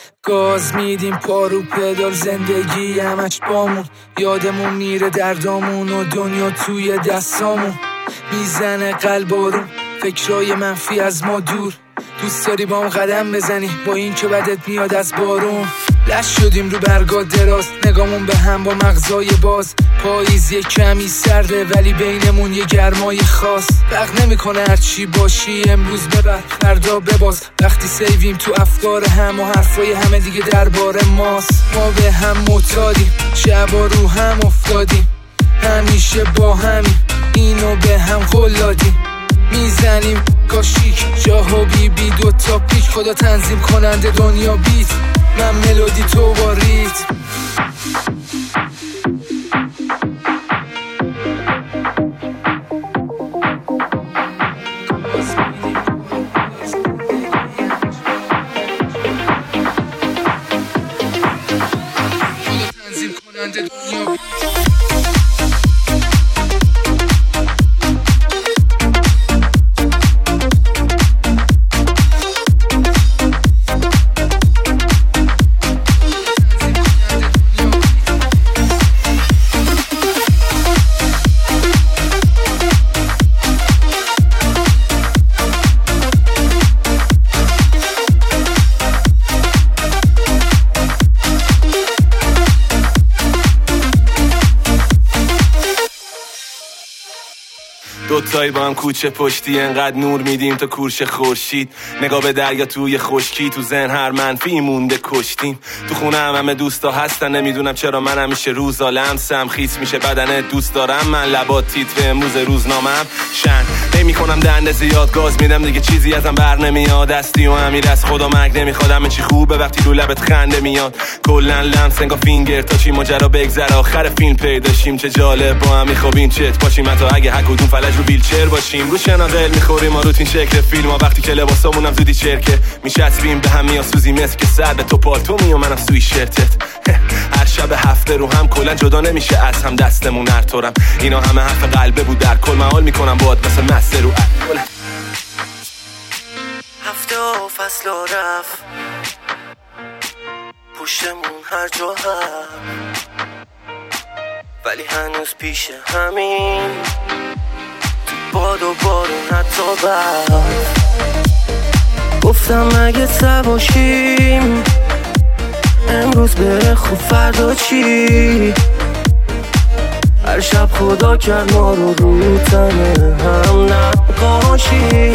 گاز میدیم پارو پدال، زندگی همش بامون، یادمون میره دردامون و دنیا توی دستامون. میزنه قلب آروم، فکرای منفی از ما دور. دوست داری با هم قدم بزنی با این که بدت میاد از بارون. لش شدیم رو برگا دراز، نگامون به هم با مغزای باز. پاییز یه کمی سرده ولی بینمون یه گرمای خاص. فرق نمیکنه هرچی باشی، امروز ببر فردا بباز. وقتی سیویم تو افکار هم و حرفای همه دیگه درباره ماست. ما به هم معتادیم، شبا رو هم افتادیم، همیشه با همیم، اینو به هم قول دادیم. میزنیم کاشیک جاها بی دوتا پیک، خدا تنظیم کننده دنیا بیت، من ملودی تو با ریتم. خدا تنظیم کننده دنیا بیت. دوتایی با هم کوچه پشتی، انقدر نور میدیم تا کورش خورشید. نگاه به دریا توی خشکی، تو ذهن هر منفی مونده کشتیم. تو خونه همه دوستا هستن، نمیدونم چرا من همیشه روزا لمسم خیس میشه بدنت. دوست دارم من لبات تیتر امروز روزنامم شن نمیکنم، دنده زیاد گاز میدم دیگه چیزی ازم بر نمیاد. دستی و امیر از خدا مرگ نمیخواد، همه چی خوبه وقتی رو لبت خنده میاد. کلا لمس انگار فینگر تا چی ماجرا بگذره، آخر فیلم پیداشیم. چه جالب با هم میخوابیم چت باشیم، حتی اگه هر کدوم فلج رو ویلچر باشیم. رو شناقل میخوریم ما روتین شکل فیلم ها، وقتی که لباسامونم زودی چرکه میچسبیم به هم، یا سوزی مثل که سر به تو پالتومی و منم سوی شرتت. هر شب هفته رو هم کلا جدا نمیشه از هم دستمون هر طورم. اینا همه حرف قلبه بود، در کل محال میکنم باهات مثل مست رو هفته و فصل و رفت پشتمون هر جا هم، ولی هنوز پیش همین تو باد و بارون حتی برف. گفتم اگه سباشیم امروز بره خوب فردا چی. هر شب خدا کرد ما رو تنه هم نقاشی.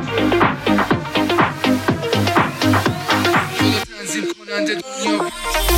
تنظیم کننده دنیا.